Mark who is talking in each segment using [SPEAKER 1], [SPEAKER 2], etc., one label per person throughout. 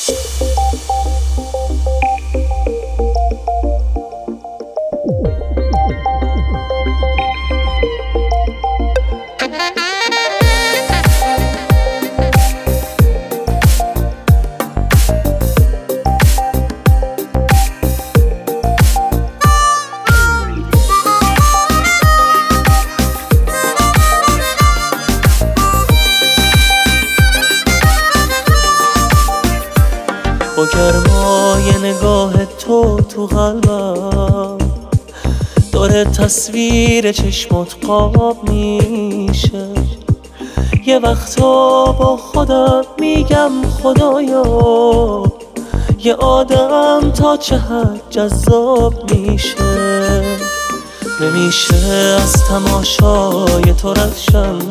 [SPEAKER 1] با گرمای نگاه تو قلبم داره تصویر چشمات قاب میشه. یه وقتا با خودم میگم خدایا یه آدم تا چه حد جذاب میشه. نمیشه از تماشای تو رد شم،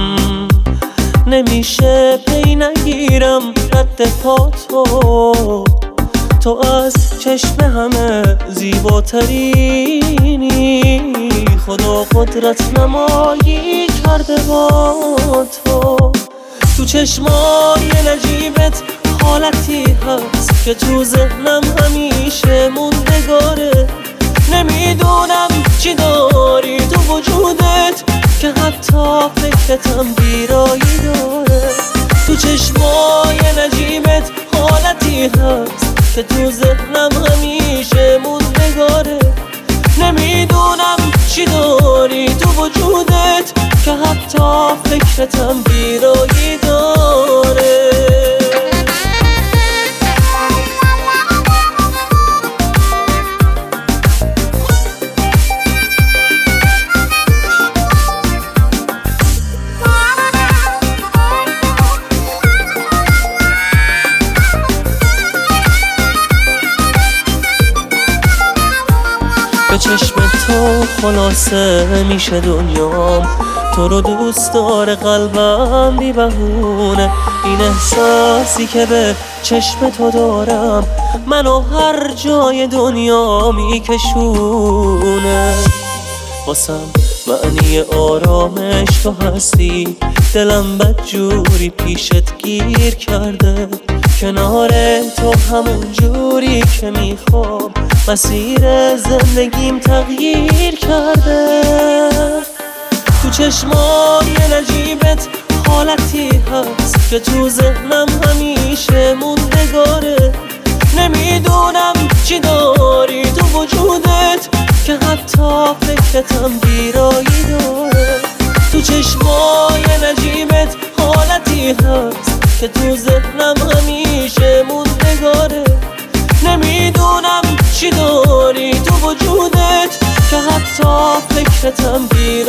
[SPEAKER 1] نمیشه پی نگیرم رد پا تو از چشم همه زیباترینی. خدا قدرت نمایی کرده با تو چشمای نجیبت حالتی هست که تو ذهنم همیشه موندگاره. نمیدونم چی داری تو وجودت که حتی فکرتم بیرایی داره. تو چشمای نجیبت حالتی هست که تو ذهنم همیشه موندگاره. نمیدونم چی داری تو وجودت که حتی فکرتم بیرایی داره. به چشم تو خلاصه میشه دنیام، تو رو دوست داره قلبم بی بهونه. این احساسی که به چشم تو دارم منو هر جای دنیا میکشونه. واسم معنی آرامش تو هستی، دلم بدجوری پیشت گیر کرده. کنار تو همون جوری که میخوام مسیر زندگیم تغییر کرده. تو چشمای نجیبت حالتی هست که تو ذهنم همیشه موندگاره. نمیدونم چی داری تو وجودت که حتی فکرتم بیرایی داره. تو چشمای نجیبت حالتی هست که تو ذهنم همیشه موندگاره. نمیدونم چی داری تو وجودت که حتی فکرتم بیرایی